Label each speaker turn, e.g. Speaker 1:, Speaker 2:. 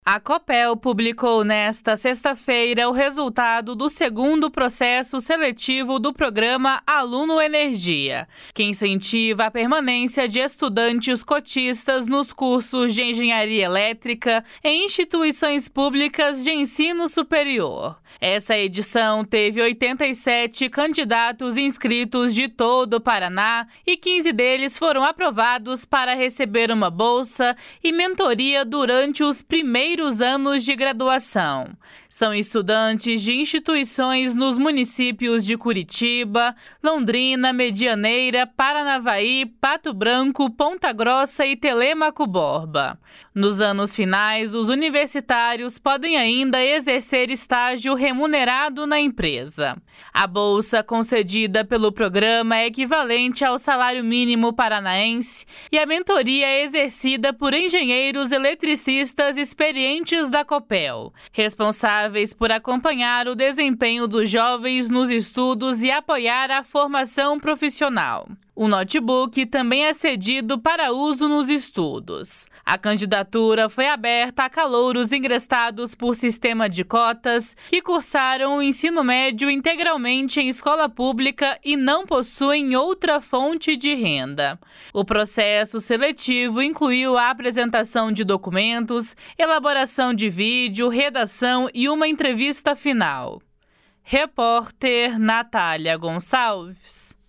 Speaker 1: A Copel publicou nesta sexta-feira o resultado do segundo processo seletivo do programa Aluno Energia, que incentiva a permanência de estudantes cotistas nos cursos de engenharia elétrica em instituições públicas de ensino superior. Essa edição teve 87 candidatos inscritos de todo o Paraná e 15 deles foram aprovados para receber uma bolsa e mentoria durante os primeiros anos de graduação. São estudantes de instituições nos municípios de Curitiba, Londrina, Medianeira, Paranavaí, Pato Branco, Ponta Grossa e Telêmaco Borba. Nos anos finais, os universitários podem ainda exercer estágio remunerado na empresa. A bolsa concedida pelo programa é equivalente ao salário mínimo paranaense e a mentoria é exercida por engenheiros eletricistas experientes da Copel, responsáveis por acompanhar o desempenho dos jovens nos estudos e apoiar a formação profissional. O notebook também é cedido para uso nos estudos. A candidatura foi aberta a calouros ingressados por sistema de cotas que cursaram o ensino médio integralmente em escola pública e não possuem outra fonte de renda. O processo seletivo incluiu a apresentação de documentos, elaboração de vídeo, redação e uma entrevista final. Repórter Natália Gonçalves.